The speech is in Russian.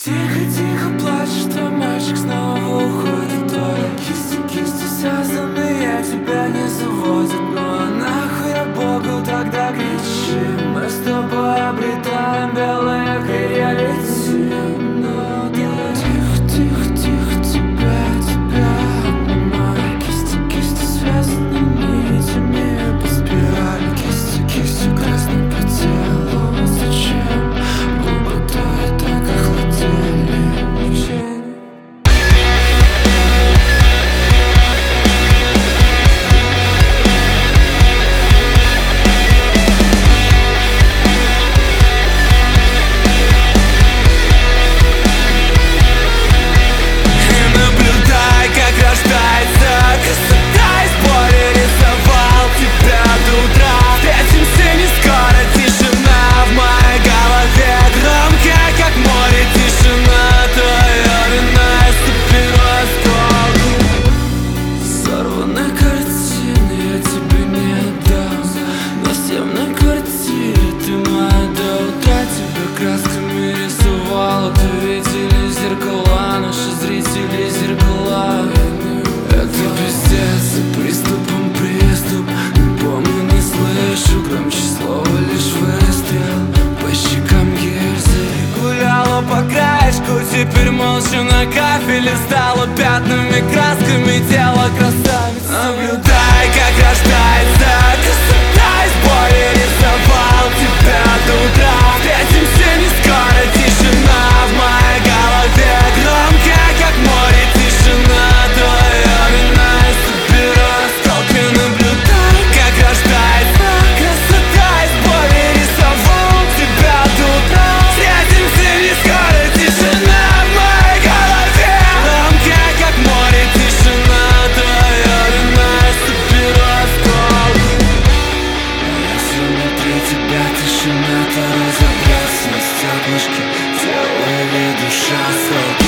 Тихо-тихо плачешь, твой мальчик снова уходит. Твои кисти связаны, тебя не заводят. Но нахуй я Богу тогда кричи. Мы с тобой обретаем белые крылья, летим. Но тихо, тебя обнимаю. Кисти связаны, нитями по спирали. Кистью красной по телу. Зачем? Губы твои так охладели. Теперь молча на кафеле стало пятнами, красками тело красавицы. Наблюдай, как рождается красота из боли. Рисовал тебя до утра. Встретимся не скоро, тишина в моей голове. Громкая, как море, тишина. Твоя вина, я соберу осколки. Наблюдай, как рождается красота из боли. Рисовал тебя до утра. Встретимся не скоро, тишина. Тишина, то разобраться на стеклышке, тело или душа.